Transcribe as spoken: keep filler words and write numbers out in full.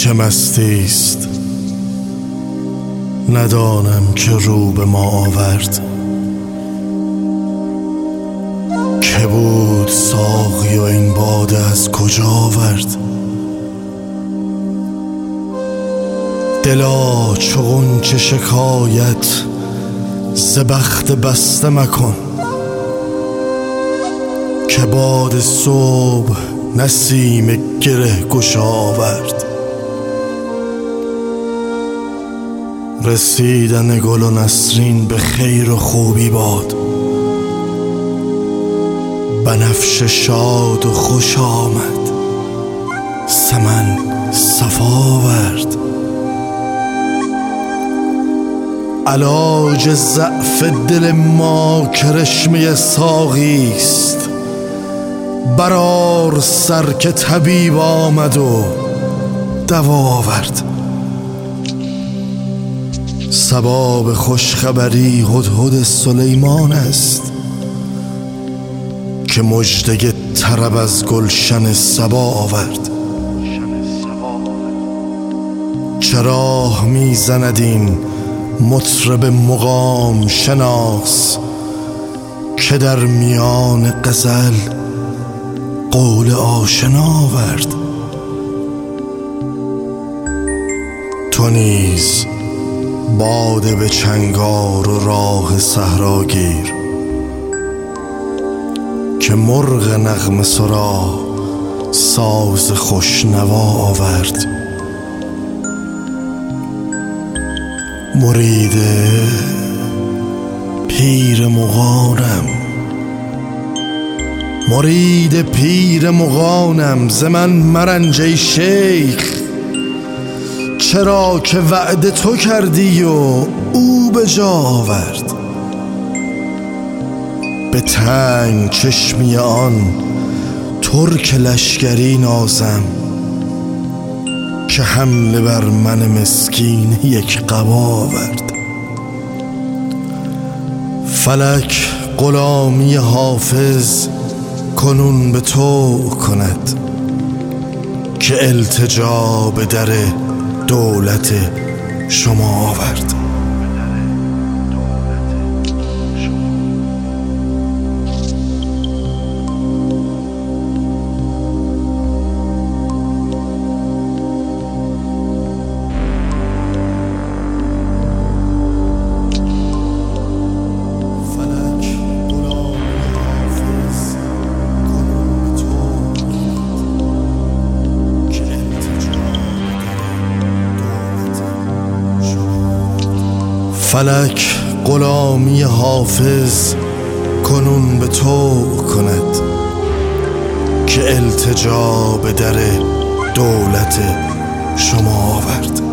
چه مستیست ندانم که رو به ما آورد. که بود ساقی و این باده از کجا آورد؟ دلا چو غنچه شکایت ز بخت بسته مکن، که باد صبح نسیم گره گشا آورد. رسیدن گل و نسرین به خیر و خوبی باد، بنفشه شاد و خوش آمد، سمن صفا آورد. علاج ضعف دل ما کرشمه ساقیست، برآر سر که طبیب آمد و دوا آورد. سباب خوشخبری هدهد سلیمان است، که مژده طرب از گلشن سبا آورد. چرا می زند این مطرب مقام شناس، که در میان غزل قول آشنا آورد. تو نیز باده به چنگار و راه صحرا گیر، که مرغ نغمه سرا ساز خوشنوا آورد. مرید پیر مغانم مرید پیر مغانم ز من مرنج ای شیخ. چرا که وعده تو کردی و او به جا آورد؟ به تنگ چشمی آن ترک لشکری نازم، که حمله بر من مسکین یک قبا آورد. فلک غلامی حافظ کنون به تو کند، که التجا به در دولت شما آورد. فلک غلامی حافظ کنون به تو کند، که التجا به در دولت شما آورد.